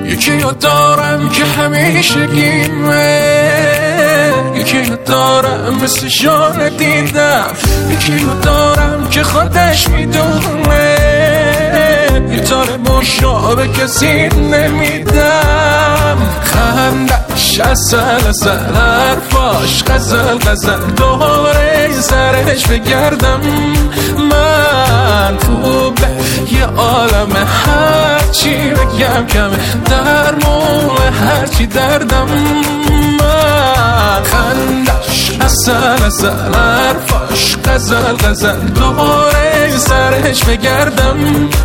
یکی رو دارم که همیشه گیمه، یکی رو دارم مثل جان دیدم، یکی رو دارم که خودش میدونه گیتار مشابه کسی نمیدم. خندش اصل اصل، حرفاش غزل غزل، دوره سرش بگردم من. خوبه یه عالمه، هرچی بگم کمه، درمون هرچی دردم من. خندش اصل اصل، حرفاش غزل غزل، دوره سرش بگردم.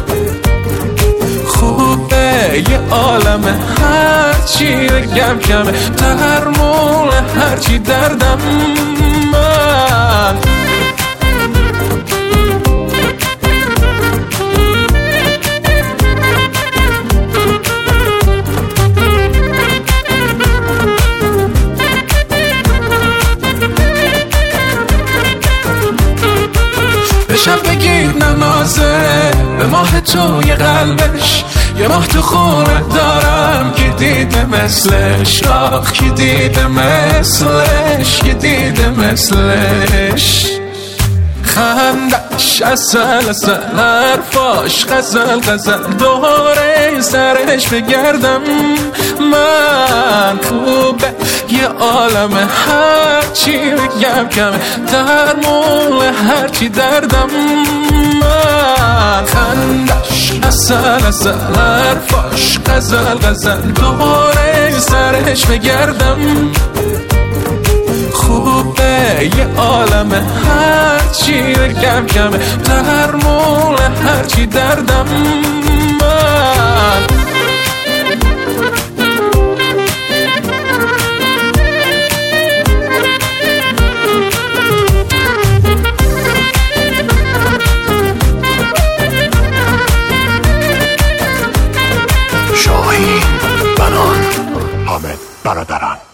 خوبه یه عالمه، هرچی بگم کمه، درمون هرچی دردم من. بشم بگیر ننازه به ماه توی قلبش، یه ماه تو خونه دارم که دیده مثلش، آخ که دیده مثلش، که دیده مثلش. خندش اصل اصل، حرفاش غزل غزل، دوره سرش بگردم من. خوبه یه عالمه، هرچی بگم کمه، درمون هرچی دردم من. خندش اصل اصل، حرفاش غزل غزل، دوره سرش بگردم. خوبه یه عالمه، هرچی بگم کمه، درمون هرچی دردم من. شاهین بنان، حامد برادران.